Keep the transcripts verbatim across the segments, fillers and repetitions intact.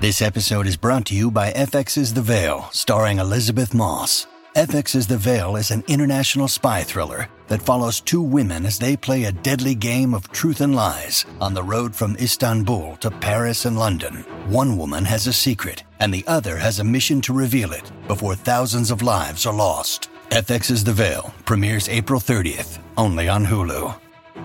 This episode is brought to you by F X's The Veil, starring Elizabeth Moss. F X's The Veil is an international spy thriller that follows two women as they play a deadly game of truth and lies on the road from Istanbul to Paris and London. One woman has a secret, and the other has a mission to reveal it before thousands of lives are lost. F X's The Veil premieres April thirtieth, only on Hulu.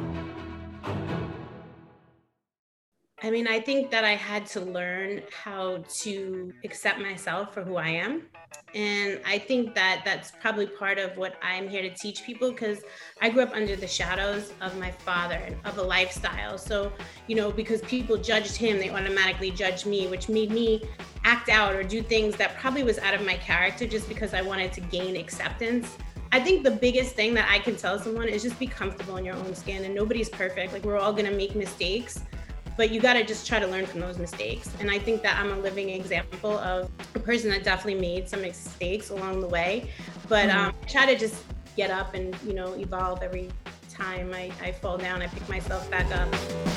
I mean, I think that I had to learn how to accept myself for who I am. And I think that that's probably part of what I'm here to teach people, because I grew up under the shadows of my father, of a lifestyle. So, you know, because people judged him, they automatically judged me, which made me act out or do things that probably was out of my character just because I wanted to gain acceptance. I think the biggest thing that I can tell someone is just be comfortable in your own skin, and nobody's perfect. Like, we're all gonna make mistakes, but you gotta just try to learn from those mistakes. And I think that I'm a living example of a person that definitely made some mistakes along the way, but um, I try to just get up and, you know, evolve every time I, I fall down, I pick myself back up.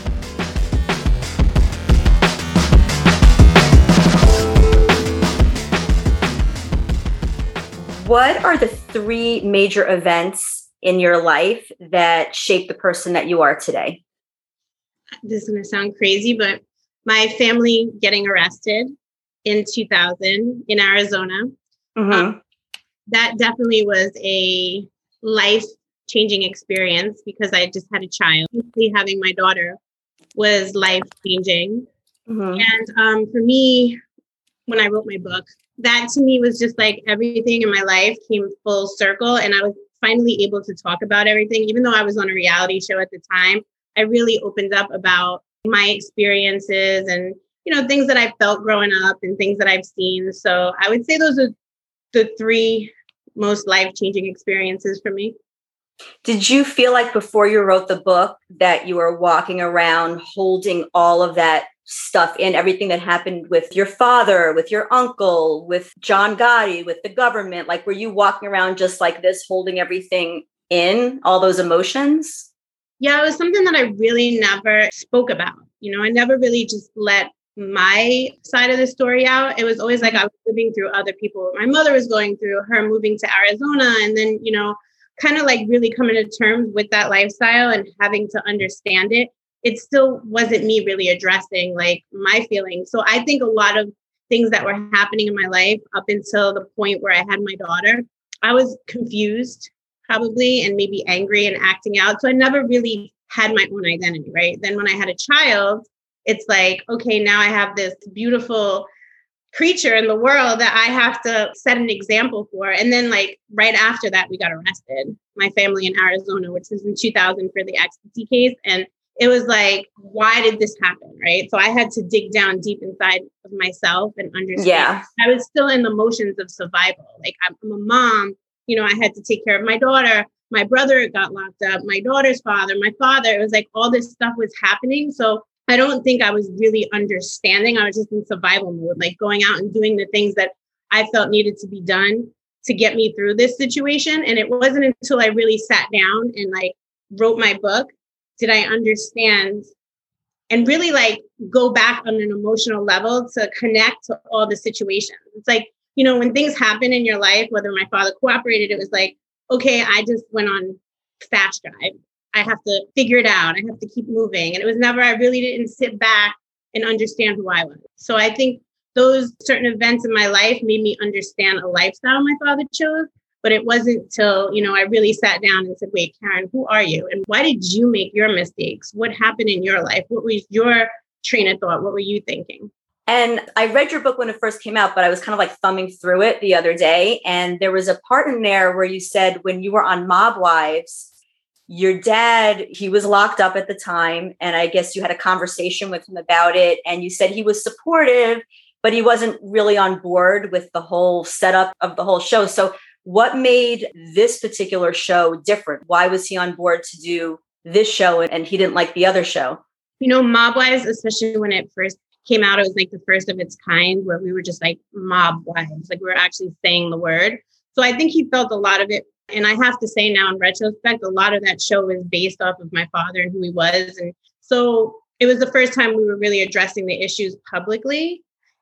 What are the three major events in your life that shaped the person that you are today? This is going to sound crazy, but my family getting arrested in two thousand in Arizona, Mm-hmm. um, that definitely was a life-changing experience because I just had a child. Having my daughter was life-changing. Mm-hmm. And um, for me, when I wrote my book, that to me was just like everything in my life came full circle, and I was finally able to talk about everything. Even though I was on a reality show at the time, I really opened up about my experiences and, you know, things that I felt growing up and things that I've seen. So I would say those are the three most life-changing experiences for me. Did you feel like before you wrote the book that you were walking around holding all of that stuff in, everything that happened with your father, with your uncle, with John Gotti, with the government? Like, were you walking around just like this, holding everything in, all those emotions? Yeah, it was something that I really never spoke about. You know, I never really just let my side of the story out. It was always like I was living through other people. My mother was going through, her moving to Arizona, and then, you know, kind of like really coming to terms with that lifestyle and having to understand it. It still wasn't me really addressing like my feelings. So I think a lot of things that were happening in my life up until the point where I had my daughter, I was confused probably, and maybe angry and acting out. So I never really had my own identity, right? Then when I had a child, it's like, okay, now I have this beautiful creature in the world that I have to set an example for. And then like right after that, we got arrested, my family in Arizona, which was in two thousand for the ecstasy case. And it was like, why did this happen, right? So I had to dig down deep inside of myself and understand. Yeah. I was still in the motions of survival. Like, I'm a mom. You know, I had to take care of my daughter. My brother got locked up, my daughter's father, my father. It was like all this stuff was happening. So I don't think I was really understanding. I was just in survival mode, like going out and doing the things that I felt needed to be done to get me through this situation. And it wasn't until I really sat down and like wrote my book did I understand and really like go back on an emotional level to connect to all the situations. It's like, you know, when things happen in your life, whether my father cooperated, it was like, okay, I just went on fast drive. I have to figure it out. I have to keep moving. And it was never, I really didn't sit back and understand who I was. So I think those certain events in my life made me understand a lifestyle my father chose. But it wasn't till, you know, I really sat down and said, wait, Karen, who are you? And why did you make your mistakes? What happened in your life? What was your train of thought? What were you thinking? And I read your book when it first came out, but I was kind of like thumbing through it the other day. And there was a part in there where you said when you were on Mob Wives, your dad, he was locked up at the time. And I guess you had a conversation with him about it. And you said he was supportive, but he wasn't really on board with the whole setup of the whole show. So what made this particular show different? Why was he on board to do this show and he didn't like the other show? You know, Mob Wives, especially when it first came out, it was like the first of its kind where we were just like mob wives, like we were actually saying the word. So I think he felt a lot of it. And I have to say now in retrospect, a lot of that show is based off of my father and who he was. And so it was the first time we were really addressing the issues publicly.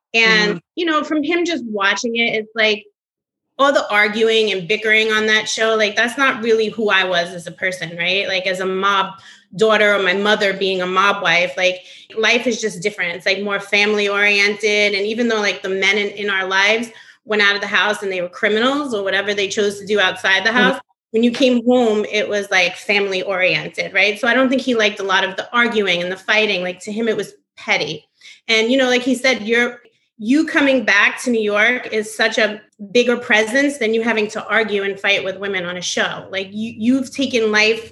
And, Mm-hmm. you know, from him just watching it, it's like all the arguing and bickering on that show, like that's not really who I was as a person, right? Like as a mob daughter or my mother being a mob wife, like life is just different. It's like more family oriented. And even though like the men in, in our lives went out of the house and they were criminals or whatever they chose to do outside the house, mm-hmm. when you came home, it was like family oriented, right? So I don't think he liked a lot of the arguing and the fighting. Like to him, it was petty. And, you know, like he said, you're, you coming back to New York is such a bigger presence than you having to argue and fight with women on a show. Like you, you've taken life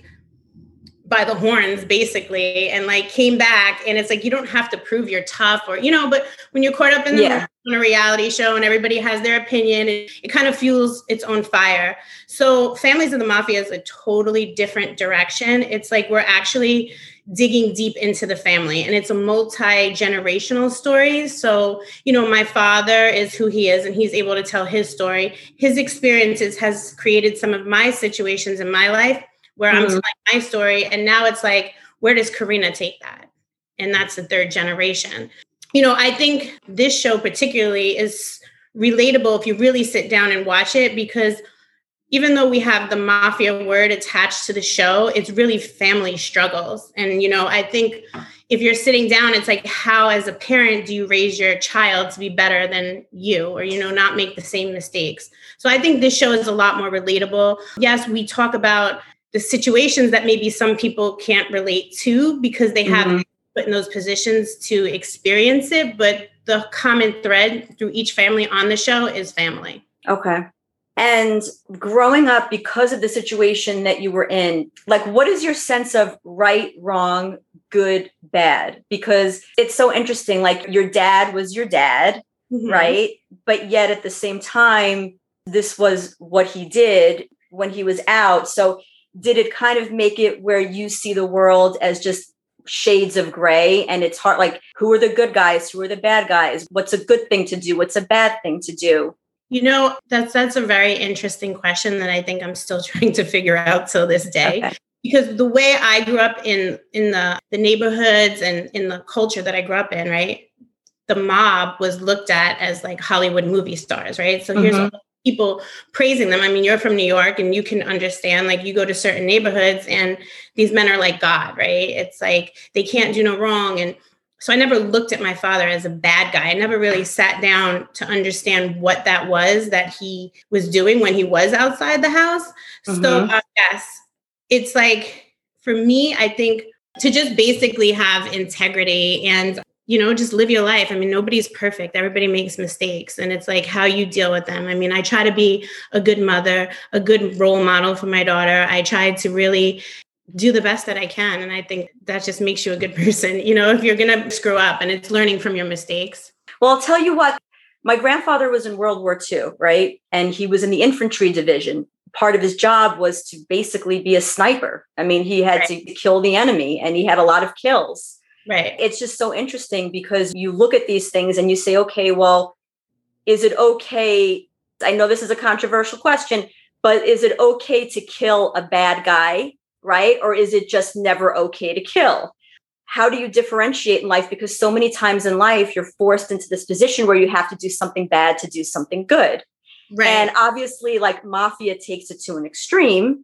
by the horns basically, and like came back, and it's like, you don't have to prove you're tough or, you know, but when you're caught up in the yeah. on a reality show and everybody has their opinion, it, it kind of fuels its own fire. So Families of the Mafia is a totally different direction. It's like, we're actually digging deep into the family, and it's a multi-generational story. So, you know, my father is who he is, and he's able to tell his story. His experiences has created some of my situations in my life where mm-hmm. I'm telling my story. And now it's like, where does Karina take that? And that's the third generation. You know, I think this show particularly is relatable if you really sit down and watch it, because even though we have the mafia word attached to the show, it's really family struggles. And, you know, I think if you're sitting down, it's like, how as a parent do you raise your child to be better than you, or, you know, not make the same mistakes? So I think this show is a lot more relatable. Yes, we talk about the situations that maybe some people can't relate to because they haven't mm-hmm. put in those positions to experience it. But the common thread through each family on the show is family. Okay. And growing up, because of the situation that you were in, like, what is your sense of right, wrong, good, bad? Because it's so interesting. Like, your dad was your dad, mm-hmm. right? But yet at the same time, this was what he did when he was out. So did it kind of make it where you see the world as just shades of gray, and it's hard, like, who are the good guys? Who are the bad guys? What's a good thing to do? What's a bad thing to do? You know, that's that's a very interesting question that I think I'm still trying to figure out till this day. Okay. Because the way I grew up in in the, the neighborhoods and in the culture that I grew up in, right? The mob was looked at as like Hollywood movie stars, right? So mm-hmm. here's all the people praising them. I mean, you're from New York and you can understand, like, you go to certain neighborhoods and these men are like God, right? It's like they can't do no wrong. And so I never looked at my father as a bad guy. I never really sat down to understand what that was that he was doing when he was outside the house. Mm-hmm. So uh, yes, it's like, for me, I think to just basically have integrity and, you know, just live your life. I mean, nobody's perfect. Everybody makes mistakes. And it's like how you deal with them. I mean, I try to be a good mother, a good role model for my daughter. I try to really do the best that I can. And I think that just makes you a good person, you know, if you're going to screw up, and it's learning from your mistakes. Well, I'll tell you what, my grandfather was in World War Two, right? And he was in the infantry division. Part of his job was to basically be a sniper. I mean, he had right. to kill the enemy, and he had a lot of kills. Right. It's just so interesting because you look at these things and you say, okay, well, is it okay? I know this is a controversial question, but is it okay to kill a bad guy? Right? Or is it just never okay to kill? How do you differentiate in life? Because so many times in life, you're forced into this position where you have to do something bad to do something good. Right. And obviously, like, mafia takes it to an extreme,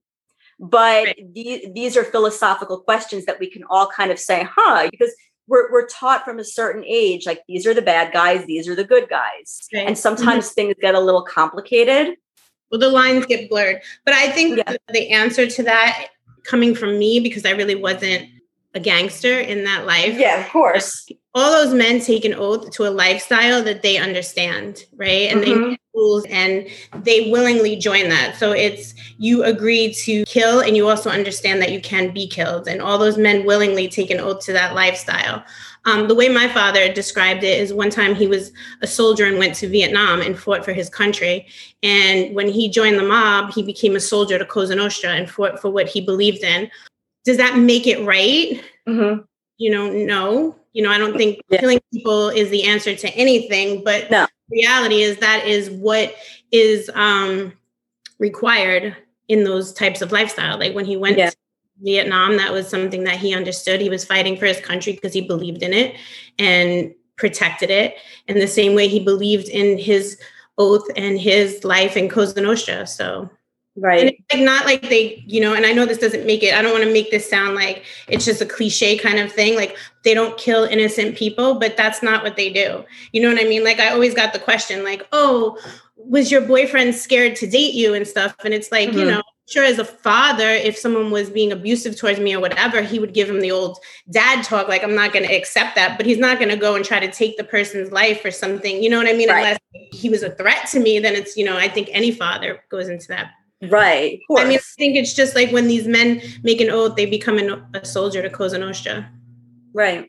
but right. the, these are philosophical questions that we can all kind of say, huh, because we're, we're taught from a certain age, like, these are the bad guys, these are the good guys. Right. And sometimes mm-hmm. things get a little complicated. Well, the lines get blurred. But I think yeah. the, the answer to that, coming from me, because I really wasn't a gangster in that life. Yeah, of course. All those men take an oath to a lifestyle that they understand, right? And mm-hmm. they make rules and they willingly join that. So it's, you agree to kill, and you also understand that you can be killed. And all those men willingly take an oath to that lifestyle. Um, the way my father described it is, one time he was a soldier and went to Vietnam and fought for his country. And when he joined the mob, he became a soldier to Cosa Nostra and fought for what he believed in. Does that make it right? Mm-hmm. You know, no. You know, I don't think yeah. killing people is the answer to anything, but no. the reality is that is what is um, required in those types of lifestyle. Like when he went yeah. to Vietnam, that was something that he understood. He was fighting for his country because he believed in it and protected it in the same way he believed in his oath and his life in Cosa Nostra. So, right. And it's like not like they, you know, and I know this doesn't make it, I don't want to make this sound like it's just a cliche kind of thing. Like they don't kill innocent people, but that's not what they do. You know what I mean? Like I always got the question like, oh, was your boyfriend scared to date you and stuff? And it's like, mm-hmm. you know, sure, as a father, if someone was being abusive towards me or whatever, he would give him the old dad talk. Like, I'm not going to accept that, but he's not going to go and try to take the person's life or something. You know what I mean? Right. Unless he was a threat to me, then it's, you know, I think any father goes into that. Right. I mean, I think it's just like when these men make an oath, they become an, a soldier to Cosa Nostra. Right.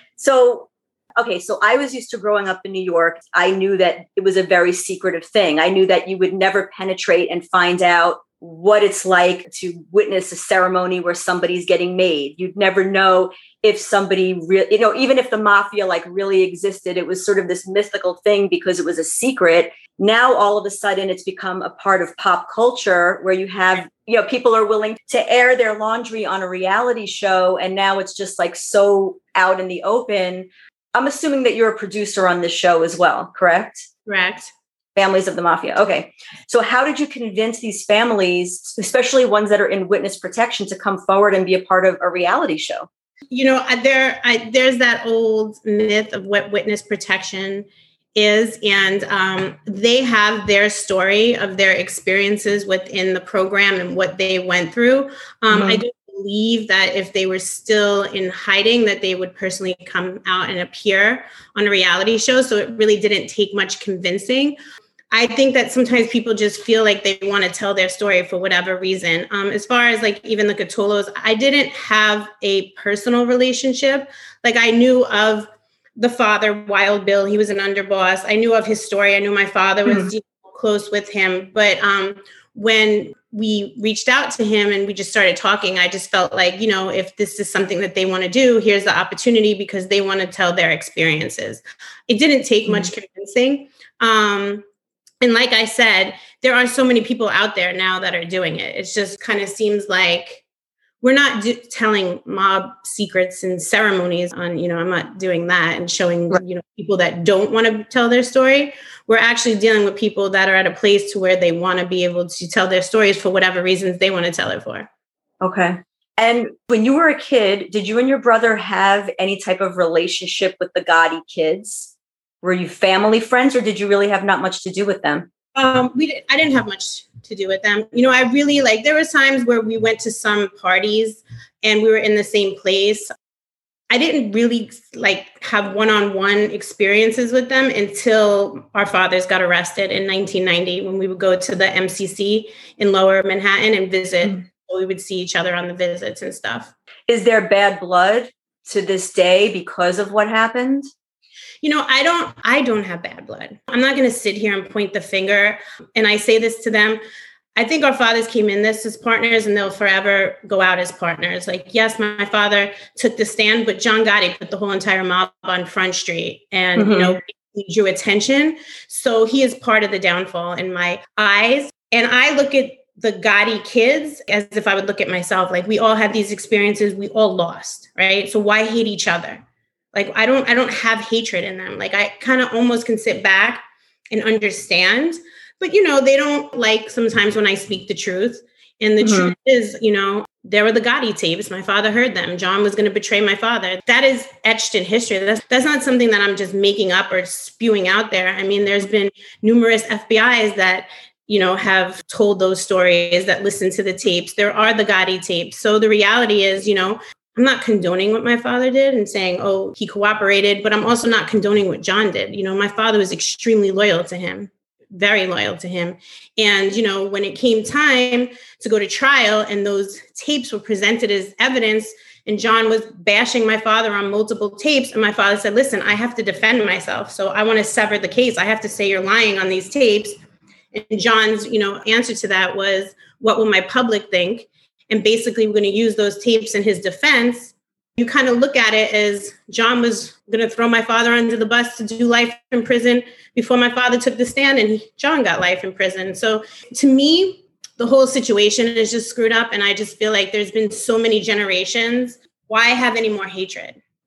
So, okay. So I was used to growing up in New York. I knew that it was a very secretive thing. I knew that you would never penetrate and find out what it's like to witness a ceremony where somebody's getting made. You'd never know if somebody really, you know, even if the mafia like really existed, it was sort of this mythical thing because it was a secret. Now, all of a sudden, it's become a part of pop culture where you have, you know, people are willing to air their laundry on a reality show. And now it's just like so out in the open. I'm assuming that you're a producer on this show as well, correct? Correct. Families of the Mafia. Okay. So how did you convince these families, especially ones that are in witness protection, to come forward and be a part of a reality show? You know, there, I, there's that old myth of what witness protection is, and um, they have their story of their experiences within the program and what they went through. Um, mm-hmm. I do believe that if they were still in hiding, that they would personally come out and appear on a reality show. So it really didn't take much convincing. I think that sometimes people just feel like they want to tell their story for whatever reason. Um, as far as like even the Catolos, I didn't have a personal relationship. Like I knew of the father, Wild Bill. He was an underboss. I knew of his story. I knew my father was mm-hmm. you know, close with him. But um, when we reached out to him and we just started talking, I just felt like, you know, if this is something that they want to do, here's the opportunity because they want to tell their experiences. It didn't take mm-hmm. much convincing. Um, And like I said, there are so many people out there now that are doing it. It just kind of seems like we're not do- telling mob secrets and ceremonies on, you know, I'm not doing that and showing, you know, people that don't want to tell their story. We're actually dealing with people that are at a place to where they want to be able to tell their stories for whatever reasons they want to tell it for. Okay. And when you were a kid, did you and your brother have any type of relationship with the Gotti kids? Were you family friends or did you really have not much to do with them? Um, we did, I didn't have much to do with them. You know, I really like, there was times where we went to some parties and we were in the same place. I didn't really like have one-on-one experiences with them until our fathers got arrested in nineteen ninety when we would go to the M C C in Lower Manhattan and visit. Mm-hmm. We would see each other on the visits and stuff. Is there bad blood to this day because of what happened? You know, I don't, I don't have bad blood. I'm not going to sit here and point the finger. And I say this to them. I think our fathers came in this as partners and they'll forever go out as partners. Like, yes, my father took the stand, but John Gotti put the whole entire mob on Front Street and, mm-hmm. you know, he drew attention. So he is part of the downfall in my eyes. And I look at the Gotti kids as if I would look at myself. Like we all had these experiences. We all lost, right? So why hate each other? Like, I don't, I don't have hatred in them. Like, I kind of almost can sit back and understand, but, you know, they don't like sometimes when I speak the truth. And the mm-hmm. truth is, you know, there were the Gotti tapes. My father heard them. John was going to betray my father. That is etched in history. That's, that's not something that I'm just making up or spewing out there. I mean, there's been numerous F B Is that, you know, have told those stories, that listen to the tapes. There are the Gotti tapes. So the reality is, you know, I'm not condoning what my father did and saying, oh, he cooperated, but I'm also not condoning what John did. You know, my father was extremely loyal to him, very loyal to him. And, you know, when it came time to go to trial and those tapes were presented as evidence and John was bashing my father on multiple tapes. And my father said, listen, I have to defend myself. So I want to sever the case. I have to say you're lying on these tapes. And John's, you know, answer to that was, what will my public think? And basically, we're going to use those tapes in his defense. You kind of look at it as John was going to throw my father under the bus to do life in prison before my father took the stand, and he, John got life in prison. So to me, the whole situation is just screwed up. And I just feel like there's been so many generations. Why have any more hatred?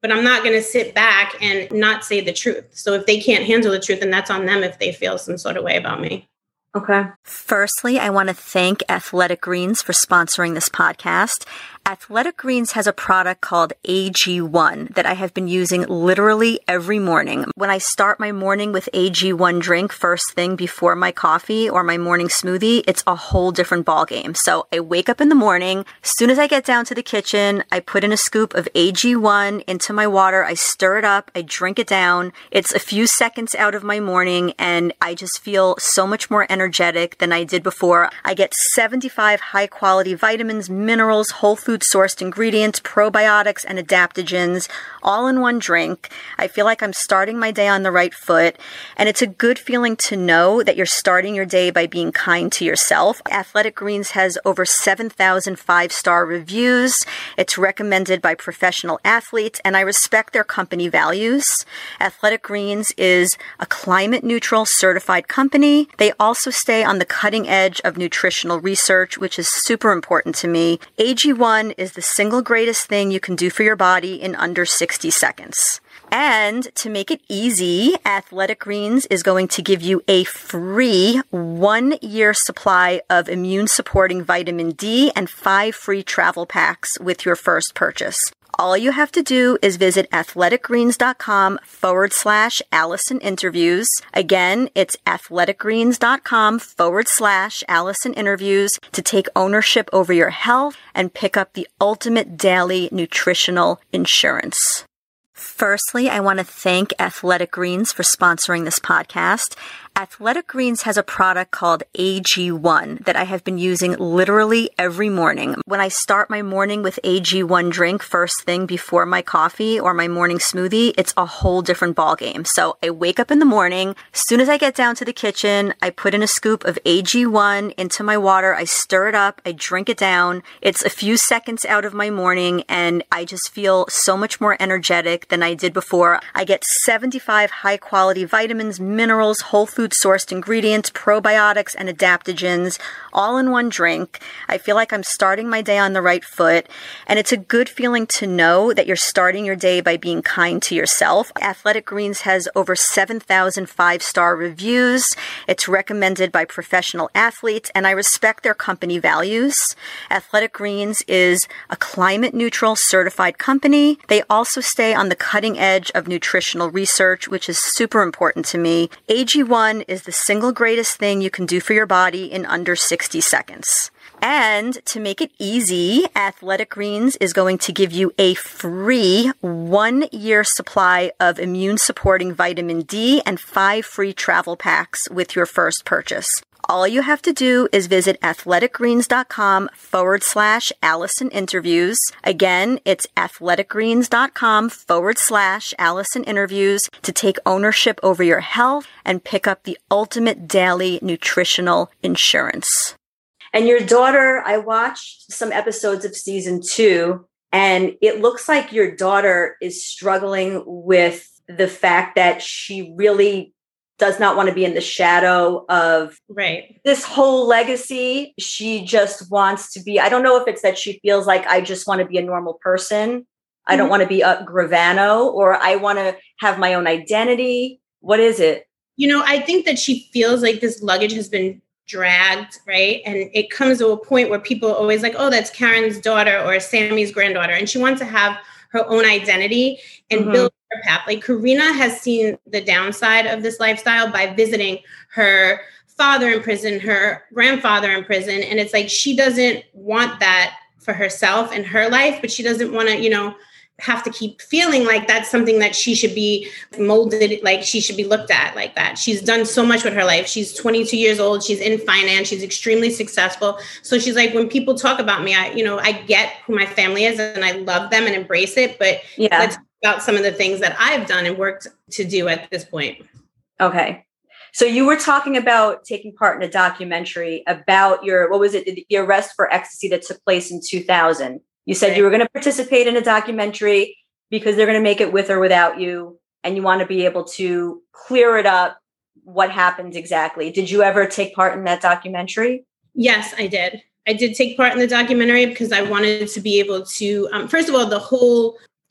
but I'm not going to sit back and not say the truth. So if they can't handle the truth, then that's on them if they feel some sort of way about me. Okay. Firstly, I want to thank Athletic Greens for sponsoring this podcast. Athletic Greens has a product called A G one that I have been using literally every morning. When I start my morning with A G one drink first thing before my coffee or my morning smoothie, it's a whole different ballgame. So I wake up in the morning. As soon as I get down to the kitchen, I put in a scoop of A G one into my water. I stir it up. I drink it down. It's a few seconds out of my morning, and I just feel so much more energetic than I did before. I get seventy-five high-quality vitamins, minerals, whole food sourced ingredients, probiotics, and adaptogens all in one drink. I feel like I'm starting my day on the right foot, and it's a good feeling to know that you're starting your day by being kind to yourself. Athletic Greens has over seven thousand five-star reviews. It's recommended by professional athletes, and I respect their company values. Athletic Greens is a climate-neutral certified company. They also stay on the cutting edge of nutritional research, which is super important to me. A G one is the single greatest thing you can do for your body in under sixty seconds. And to make it easy, Athletic Greens is going to give you a free one-year supply of immune-supporting vitamin D and five free travel packs with your first purchase. All you have to do is visit athleticgreens.com forward slash Allison interviews. Again, it's athleticgreens.com forward slash Allison interviews to take ownership over your health and pick up the ultimate daily nutritional insurance. Firstly, I want to thank Athletic Greens for sponsoring this podcast. Athletic Greens has a product called A G one that I have been using literally every morning. When I start my morning with A G one drink first thing before my coffee or my morning smoothie, it's a whole different ballgame. So I wake up in the morning. As soon as I get down to the kitchen, I put in a scoop of A G one into my water. I stir it up. I drink it down. It's a few seconds out of my morning, and I just feel so much more energetic than I did before. I get seventy-five high-quality vitamins, minerals, whole food sourced ingredients, probiotics, and adaptogens all in one drink. I feel like I'm starting my day on the right foot, and it's a good feeling to know that you're starting your day by being kind to yourself. Athletic Greens has over seven thousand five-star reviews. It's recommended by professional athletes, and I respect their company values. Athletic Greens is a climate-neutral certified company. They also stay on the cutting edge of nutritional research, which is super important to me. A G one is the single greatest thing you can do for your body in under sixty seconds. And to make it easy, Athletic Greens is going to give you a free one-year supply of immune-supporting vitamin D and five free travel packs with your first purchase. All you have to do is visit athleticgreens.com forward slash Allison interviews. Again, it's athleticgreens.com forward slash Allison interviews to take ownership over your health and pick up the ultimate daily nutritional insurance. And your daughter, I watched some episodes of season two, and it looks like your daughter is struggling with the fact that she really does not want to be in the shadow of right. this whole legacy. She just wants to be, I don't know if it's that she feels like I just want to be a normal person. Mm-hmm. I don't want to be a Gravano, or I want to have my own identity. What is it? You know, I think that she feels like this luggage has been dragged, right? And it comes to a point where people are always like, oh, that's Karen's daughter or Sammy's granddaughter. And she wants to have her own identity and mm-hmm. build her path. Like Karina has seen the downside of this lifestyle by visiting her father in prison, her grandfather in prison. And it's like, she doesn't want that for herself and her life, but she doesn't want to, you know, have to keep feeling like that's something that she should be molded, like she should be looked at like that. She's done so much with her life. She's twenty-two years old. She's in finance. She's extremely successful. So she's like, when people talk about me, I, you know, I get who my family is and I love them and embrace it. But yeah, let's talk about some of the things that I've done and worked to do at this point. Okay. So you were talking about taking part in a documentary about your, what was it? The arrest for ecstasy that took place in two thousand. You said right. you were going to participate in a documentary because they're going to make it with or without you, and you want to be able to clear it up. What happened exactly? Did you ever take part in that documentary? Yes, I did. I did take part in the documentary because I wanted to be able to, um, first of all, the whole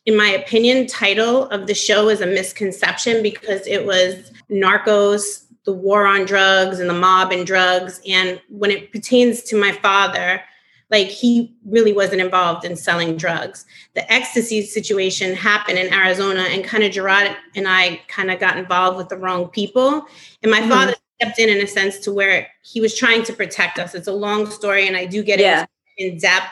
in my opinion, title of the show is a misconception because it was Narcos, the war on drugs and the mob and drugs. And when it pertains to my father, like he really wasn't involved in selling drugs. The ecstasy situation happened in Arizona, and kind of Gerard and I kind of got involved with the wrong people. And my mm-hmm. father stepped in in a sense to where he was trying to protect us. It's a long story, and I do get yeah. in depth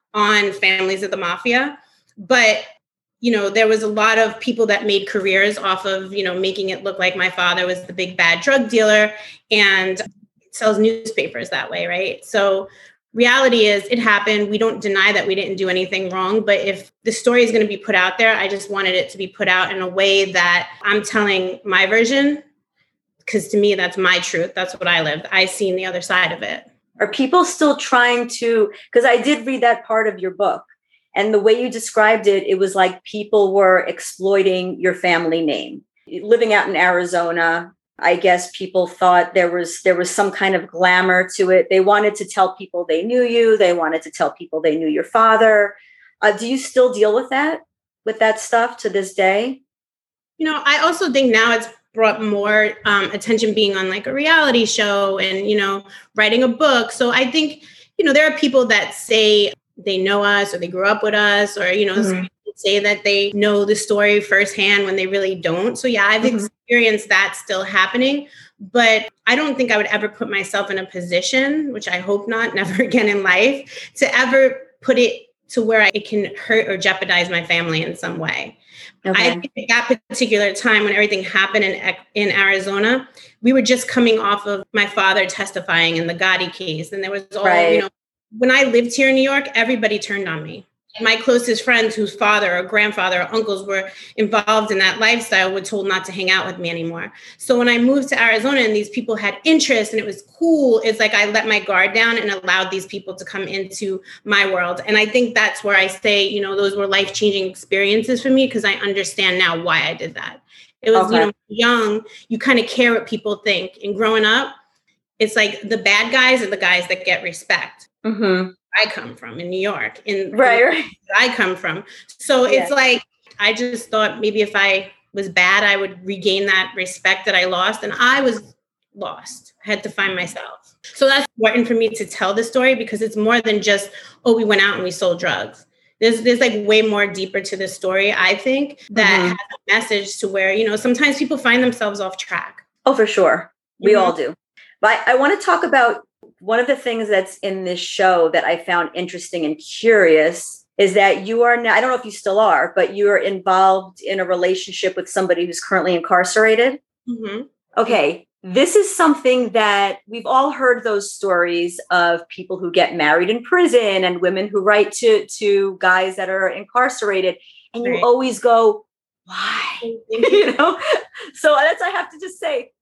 on families of the mafia. But you know, there was a lot of people that made careers off of, you know, making it look like my father was the big bad drug dealer and sells newspapers that way, right? So reality is it happened. We don't deny that we didn't do anything wrong. But if the story is going to be put out there, I just wanted it to be put out in a way that I'm telling my version, because to me, that's my truth. That's what I lived. I seen the other side of it. Are people still trying to, because I did read that part of your book. And the way you described it, it was like people were exploiting your family name. Living out in Arizona, I guess people thought there was there was some kind of glamour to it. They wanted to tell people they knew you. They wanted to tell people they knew your father. Uh, do you still deal with that, with that stuff to this day? You know, I also think now it's brought more um, attention being on like a reality show and, you know, writing a book. So I think, you know, there are people that say they know us or they grew up with us, or, you know, mm-hmm. say that they know the story firsthand when they really don't. So yeah, I've mm-hmm. experienced that still happening, but I don't think I would ever put myself in a position, which I hope not, never again in life, to ever put it to where it can hurt or jeopardize my family in some way. Okay. I think at that particular time when everything happened in in Arizona, we were just coming off of my father testifying in the Gotti case. And there was all, right. you know, when I lived here in New York, everybody turned on me. My closest friends whose father or grandfather or uncles were involved in that lifestyle were told not to hang out with me anymore. So when I moved to Arizona and these people had interest and it was cool, it's like I let my guard down and allowed these people to come into my world. And I think that's where I say, you know, those were life-changing experiences for me because I understand now why I did that. It was, okay. you know, young, you kind of care what people think. And growing up, it's like the bad guys are the guys that get respect. Mm-hmm. I come from in New York, in right, right. I come from. So yeah. it's like, I just thought maybe if I was bad, I would regain that respect that I lost. And I was lost. I had to find myself. So that's important for me to tell the story because it's more than just, oh, we went out and we sold drugs. There's, there's like way more deeper to the story, I think, that mm-hmm. has a message to where, you know, sometimes people find themselves off track. Oh, for sure. We mm-hmm. all do. But I, I want to talk about one of the things that's in this show that I found interesting and curious is that you are now, I don't know if you still are, but you are involved in a relationship with somebody who's currently incarcerated. Mm-hmm. Okay. This is something that we've all heard those stories of people who get married in prison and women who write to, to guys that are incarcerated. And you right. always go, why? you know? So that's, I have to just say,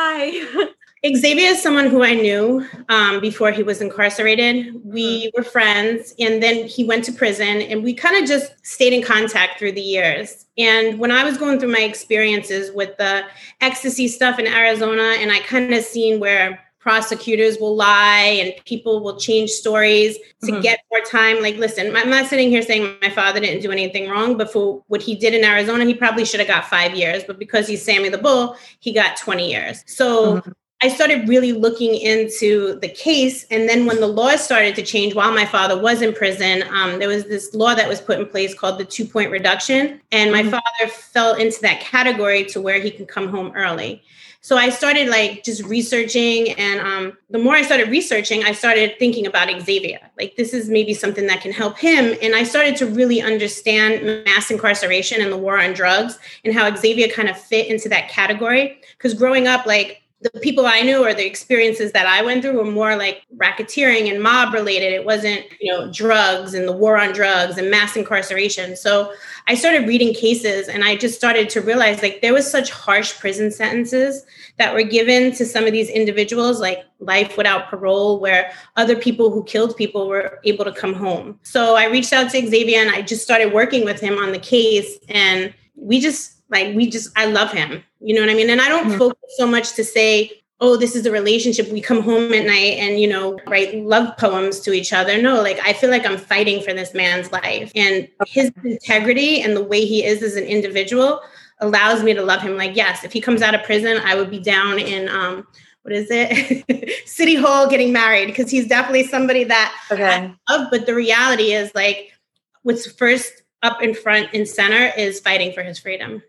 why? Xavier is someone who I knew um, before he was incarcerated. We were friends, and then he went to prison, and we kind of just stayed in contact through the years. And when I was going through my experiences with the ecstasy stuff in Arizona, and I kind of seen where prosecutors will lie and people will change stories to mm-hmm. get more time. Like, listen, I'm not sitting here saying my father didn't do anything wrong, but for what he did in Arizona, he probably should have got five years. But because he's Sammy the Bull, he got twenty years. So mm-hmm. I started really looking into the case. And then when the laws started to change while my father was in prison, um, there was this law that was put in place called the two-point reduction. And my mm-hmm. father fell into that category to where he can come home early. So I started like just researching. And um, the more I started researching, I started thinking about Xavier. Like, this is maybe something that can help him. And I started to really understand mass incarceration and the war on drugs and how Xavier kind of fit into that category. Because growing up, like, the people I knew or the experiences that I went through were more like racketeering and mob related. It wasn't, you know, drugs and the war on drugs and mass incarceration. So I started reading cases and I just started to realize like there was such harsh prison sentences that were given to some of these individuals, like life without parole, where other people who killed people were able to come home. So I reached out to Xavier and I just started working with him on the case. And we just, Like we just, I love him. You know what I mean? And I don't mm-hmm. focus so much to say oh, this is a relationship. We come home at night and, you know, write love poems to each other. No, like, I feel like I'm fighting for this man's life, and his integrity and the way he is as an individual allows me to love him. Like, yes, if he comes out of prison, I would be down in, um, what is it? City Hall getting married, because he's definitely somebody that okay. I love. But the reality is, like, what's first up in front and center is fighting for his freedom.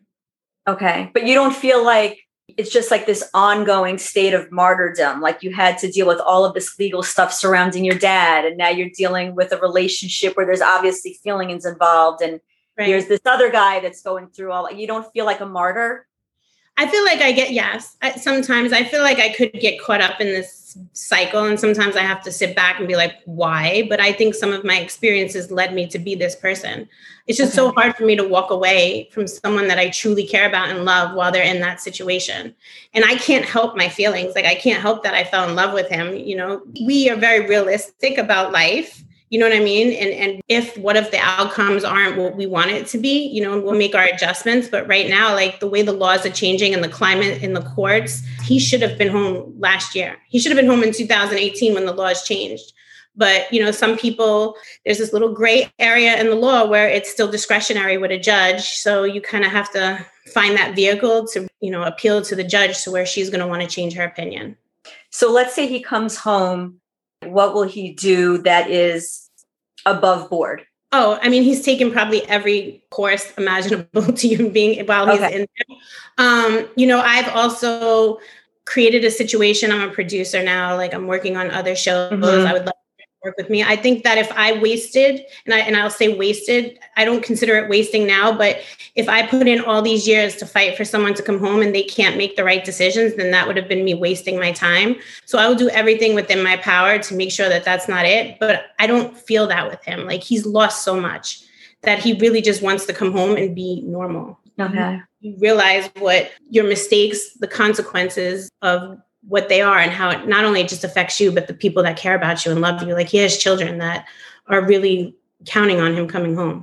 Okay. But you don't feel like it's just like this ongoing state of martyrdom. Like, you had to deal with all of this legal stuff surrounding your dad, and now you're dealing with a relationship where there's obviously feelings involved. And right. Here's this other guy that's going through all, you don't feel like a martyr? I feel like I get, yes. I, sometimes I feel like I could get caught up in this cycle, and sometimes I have to sit back and be like, why? But I think some of my experiences led me to be this person. It's just okay. so hard for me to walk away from someone that I truly care about and love while they're in that situation. And I can't help my feelings. Like, I can't help that I fell in love with him. You know, we are very realistic about life. You know what I mean? And and if what if the outcomes aren't what we want it to be, you know, we'll make our adjustments. But right now, like, the way the laws are changing and the climate in the courts, he should have been home last year. He should have been home in two thousand eighteen when the laws changed. But, you know, some people, there's this little gray area in the law where it's still discretionary with a judge. So you kind of have to find that vehicle to, you know, appeal to the judge to where she's going to want to change her opinion. So let's say he comes home. What will he do that is above board? Oh, I mean, he's taken probably every course imaginable to human being while he's okay. in there. Um, you know, I've also created a situation. I'm a producer now. Like, I'm working on other shows. Mm-hmm. I would love to work with me. I think that if I wasted, and I and I'll say wasted, I don't consider it wasting now, but if I put in all these years to fight for someone to come home and they can't make the right decisions, then that would have been me wasting my time. So I will do everything within my power to make sure that that's not it. But I don't feel that with him. Like, he's lost so much that he really just wants to come home and be normal. Okay. You realize what your mistakes, the consequences of what they are, and how it not only just affects you, but the people that care about you and love you. Like, he has children that are really counting on him coming home.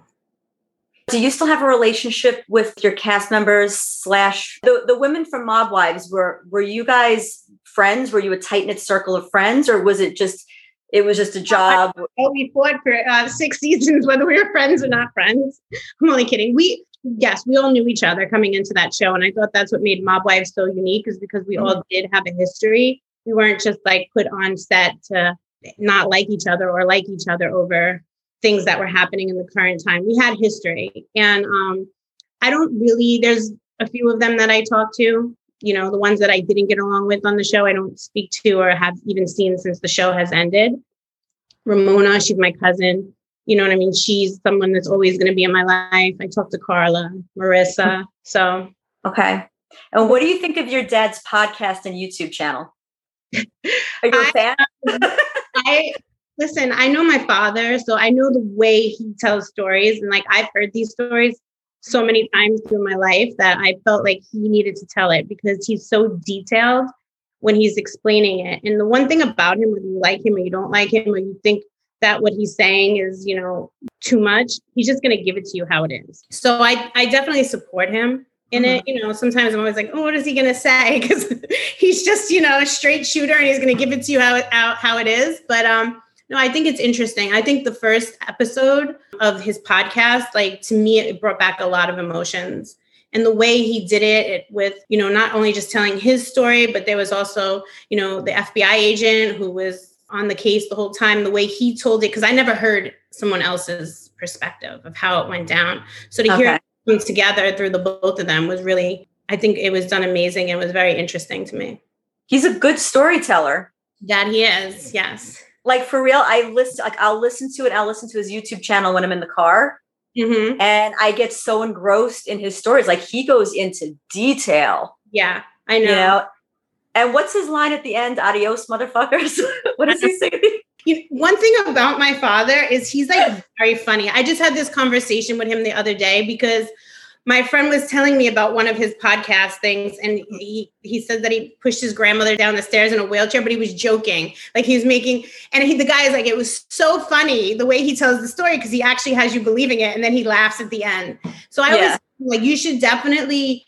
Do you still have a relationship with your cast members slash the, the women from Mob Wives? Were, were you guys friends? Were you a tight knit circle of friends, or was it just, it was just a job? Oh, we fought for uh, six seasons, whether we were friends or not friends. I'm only kidding. We, Yes, we all knew each other coming into that show. And I thought that's what made Mob Wives so unique, is because we mm-hmm. all did have a history. We weren't just like put on set to not like each other or like each other over things that were happening in the current time. We had history. And um, I don't really, there's a few of them that I talk to, you know, the ones that I didn't get along with on the show, I don't speak to or have even seen since the show has ended. Ramona, she's my cousin. You know what I mean? She's someone that's always going to be in my life. I talk to Carla, Marissa. So. Okay. And what do you think of your dad's podcast and YouTube channel? Are you a fan? I listen, I know my father, so I know the way he tells stories. And like, I've heard these stories so many times through my life that I felt like he needed to tell it, because he's so detailed when he's explaining it. And the one thing about him, whether you like him or you don't like him, or you think that what he's saying is, you know, too much, he's just going to give it to you how it is. So I, I definitely support him in mm-hmm. it. You know, sometimes I'm always like, oh, what is he going to say? Because he's just, you know, a straight shooter, and he's going to give it to you how it, how, how it is. But um, no, I think it's interesting. I think the first episode of his podcast, like, to me, it brought back a lot of emotions. And the way he did it, it with, you know, not only just telling his story, but there was also, you know, the F B I agent who was on the case the whole time, the way he told it, because I never heard someone else's perspective of how it went down. So to okay. hear it come together through the both of them was really, I think it was done amazing and was very interesting to me. He's a good storyteller. That he is, yes. Like, for real, I listen, like, I'll listen to it. I'll listen to his YouTube channel when I'm in the car. Mm-hmm. And I get so engrossed in his stories. Like, he goes into detail. Yeah, I know. You know? And what's his line at the end? Adios, motherfuckers. What does he say? You know, one thing about my father is he's like very funny. I just had this conversation with him the other day because my friend was telling me about one of his podcast things. And he, he said that he pushed his grandmother down the stairs in a wheelchair, but he was joking. Like, he was making, and he, the guy is like, it was so funny the way he tells the story, because he actually has you believing it. And then he laughs at the end. So I yeah. was like, you should definitely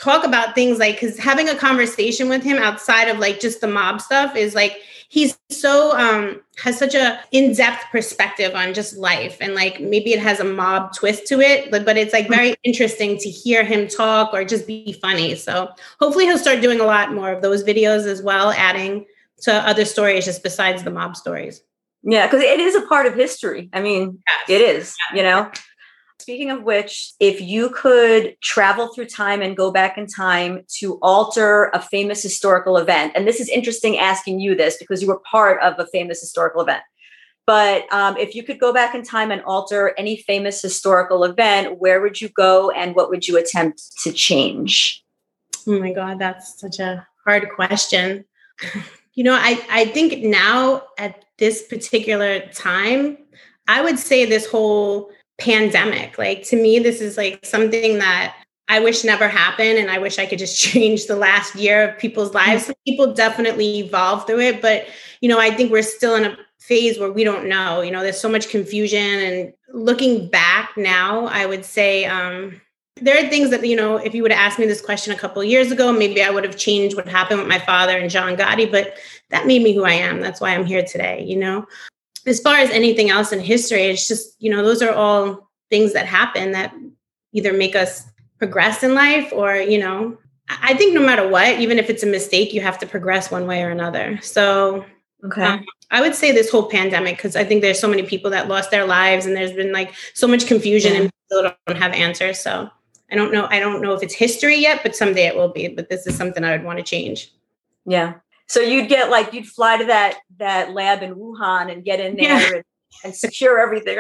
talk about things like, because having a conversation with him outside of like just the mob stuff is like, he's so, um, has such a in-depth perspective on just life. And like, maybe it has a mob twist to it, but, but it's like very interesting to hear him talk or just be funny. So hopefully he'll start doing a lot more of those videos as well, adding to other stories just besides the mob stories. Yeah, because it is a part of history. I mean, yes. It is, yeah. you know. Speaking of which, if you could travel through time and go back in time to alter a famous historical event, and this is interesting asking you this because you were part of a famous historical event, but um, if you could go back in time and alter any famous historical event, where would you go and what would you attempt to change? Oh my God, that's such a hard question. You know, I, I think now at this particular time, I would say this whole pandemic, like to me, this is like something that I wish never happened. And I wish I could just change the last year of people's lives. Some people definitely evolve through it. But, you know, I think we're still in a phase where we don't know, you know, there's so much confusion. And looking back now, I would say, um, there are things that, you know, if you would have asked me this question a couple of years ago, maybe I would have changed what happened with my father and John Gotti, but that made me who I am. That's why I'm here today, you know. As far as anything else in history, it's just, you know, those are all things that happen that either make us progress in life or, you know, I think no matter what, even if it's a mistake, you have to progress one way or another. So okay. um, I would say this whole pandemic, because I think there's so many people that lost their lives and there's been like so much confusion yeah. and people don't have answers. So I don't know. I don't know if it's history yet, but someday it will be. But this is something I would want to change. Yeah. So you'd get like, you'd fly to that that lab in Wuhan and get in there yeah. and, and secure everything.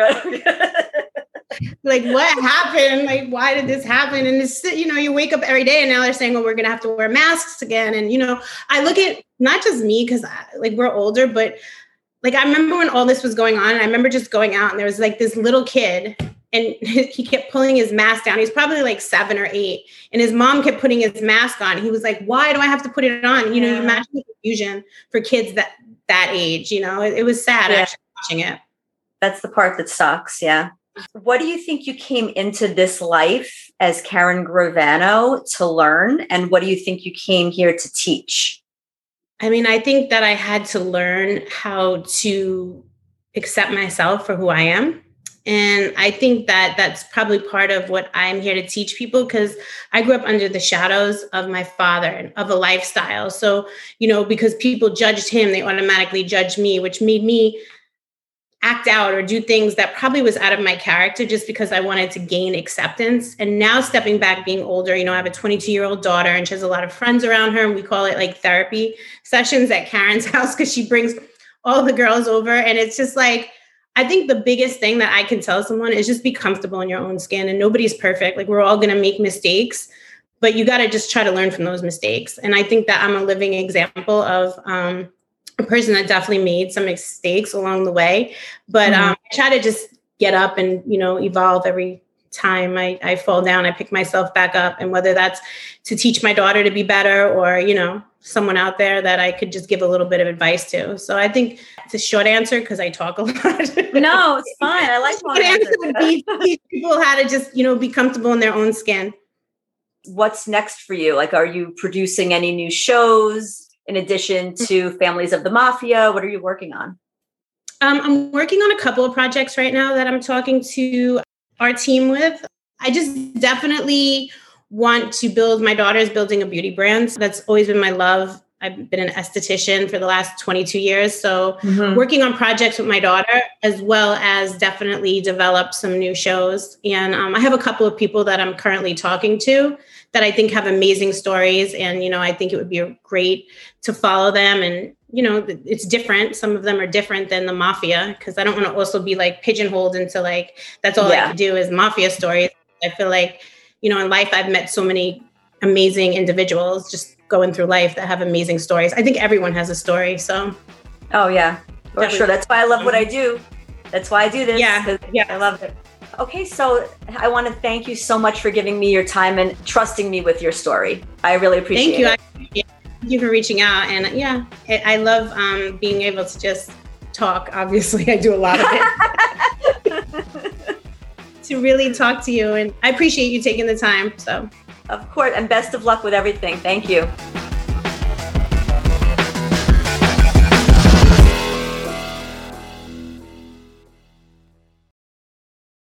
Like, what happened? Like, why did this happen? And it's, you know, you wake up every day and now they're saying, oh, we're going to have to wear masks again. And, you know, I look at not just me, because like we're older, but like, I remember when all this was going on, and I remember just going out and there was like this little kid and he kept pulling his mask down. He's probably like seven or eight. And his mom kept putting his mask on. He was like, why do I have to put it on? You know, yeah. you imagine the confusion for kids that, that age, you know, it, it was sad yeah. actually watching it. That's the part that sucks. Yeah. What do you think you came into this life as Karen Gravano to learn? And what do you think you came here to teach? I mean, I think that I had to learn how to accept myself for who I am. And I think that that's probably part of what I'm here to teach people, because I grew up under the shadows of my father and of a lifestyle. So, you know, because people judged him, they automatically judged me, which made me act out or do things that probably was out of my character just because I wanted to gain acceptance. And now stepping back, being older, you know, I have a twenty-two year old daughter and she has a lot of friends around her. And we call it like therapy sessions at Karen's house because she brings all the girls over. And it's just like, I think the biggest thing that I can tell someone is just be comfortable in your own skin, and nobody's perfect. Like, we're all going to make mistakes, but you got to just try to learn from those mistakes. And I think that I'm a living example of um, a person that definitely made some mistakes along the way, but mm-hmm. um, I try to just get up and, you know, evolve every time I, I fall down, I pick myself back up. And whether that's to teach my daughter to be better or, you know, someone out there that I could just give a little bit of advice to. So I think it's a short answer because I talk a lot. No, it's fine. I like short answer would be teach people how to just, you know, be comfortable in their own skin. What's next for you? Like, are you producing any new shows in addition to Families of the Mafia? What are you working on? Um, I'm working on a couple of projects right now that I'm talking to our team with. I just definitely want to build, my daughter's building a beauty brand. That's always been my love. I've been an esthetician for the last twenty-two years. So mm-hmm. working on projects with my daughter, as well as definitely develop some new shows. And um, I have a couple of people that I'm currently talking to that I think have amazing stories. And, you know, I think it would be great to follow them. And, you know, it's different. Some of them are different than the mafia, because I don't want to also be like pigeonholed into like, that's all yeah. I can do is mafia stories. I feel like, you know, in life, I've met so many amazing individuals just going through life that have amazing stories. I think everyone has a story. So, oh yeah, for sure. That's why I love what I do. That's why I do this. Yeah, yeah, I love it. Okay, so I want to thank you so much for giving me your time and trusting me with your story. I really appreciate thank you. it. I, thank you for reaching out. And yeah, it, I love um, being able to just talk. Obviously, I do a lot of it. To really talk to you. And I appreciate you taking the time. So, Of course. And best of luck with everything. Thank you.